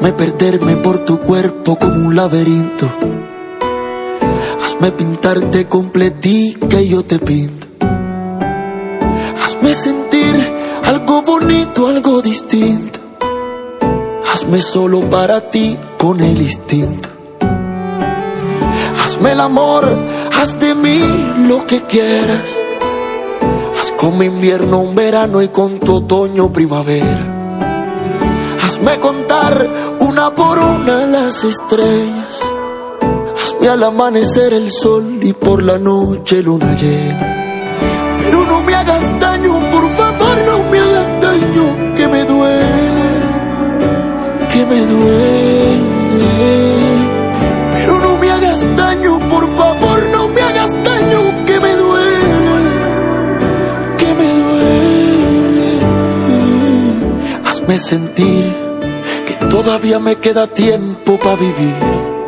Hazme perderme por tu cuerpo como un laberinto. Hazme pintarte completica y yo te pinto. Hazme sentir algo bonito, algo distinto. Hazme solo para ti con el instinto. Hazme el amor, haz de mí lo que quieras. Haz con mi invierno un verano y con tu otoño primavera. Hazme contar una por una las estrellas. Hazme al amanecer el sol y por la noche luna llena. Pero no me hagas daño, por favor, no me hagas daño, que me duele, que me duele. Pero no me hagas daño, por favor, no me hagas daño, que me duele, que me duele. Hazme sentir que todavía me queda tiempo para vivir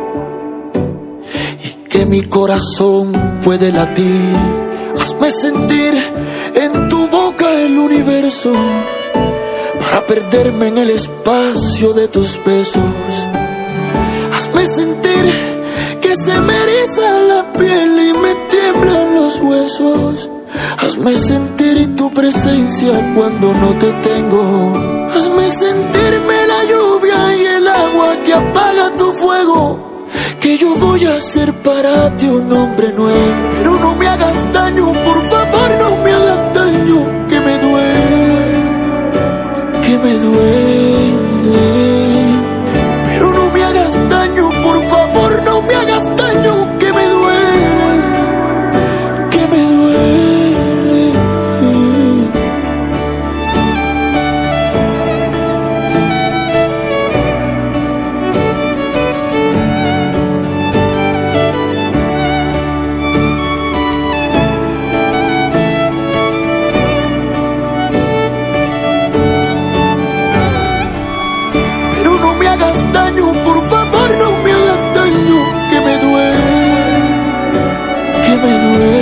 y que mi corazón puede latir. Hazme sentir en tu boca el universo para perderme en el espacio de tus besos. Hazme sentir que se me eriza la piel y me tiemblan los huesos. Hazme sentir tu presencia cuando no te tengo. Hazme sentirme la lluvia y el agua que apaga tu fuego. Que yo voy a ser para ti un hombre nuevo. Pero no me hagas daño, por favor, no me hagas daño, que me duele, que me duele. Pero no me hagas daño, por favor, no me hagas daño, que me duele, que me duele. Por favor, no me hagas daño, que me duele, que me duele.